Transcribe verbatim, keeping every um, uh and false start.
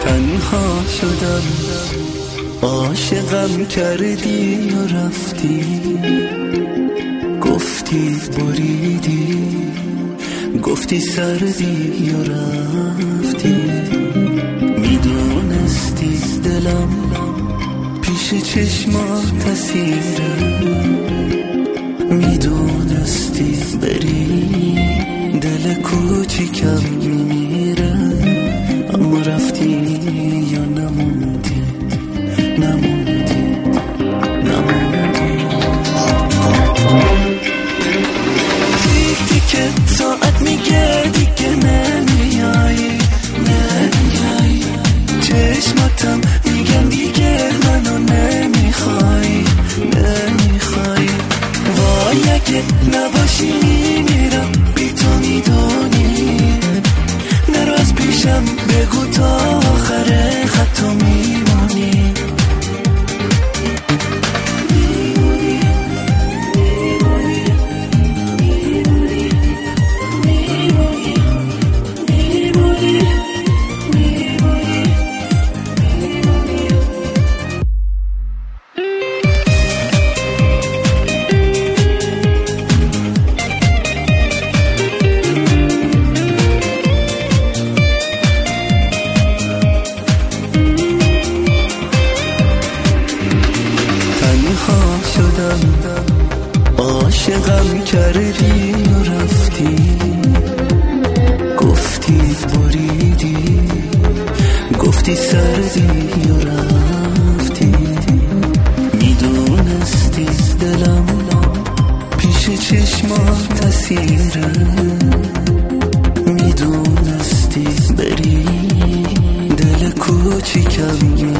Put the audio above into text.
تنها شدم، عاشقم کردی و رفتی، گفتی بریدی، گفتی سردی و رفتی. میدونستی دلم پیش چشمات اسیره، میدونستی بری دل کوچیکم میمیره، اما رفتی یا نموندی، نموندی، نموندی. تیک تیک ساعت میگه دیگه نمیایی، نمیایی. چشماتم میگن دیگه منو نمیخوای، نمیخوای. وای اگه نباشی میمیرم بی تو، میدونی. نرو از پیشم بگو تا آخر خطو میمونی. عاشقم کردی و رفتی، گفتی بریدی، گفتی سردی و رفتی. میدونستی دلم پیش چشمات اسیره، میدونستی بری دل کوچیکم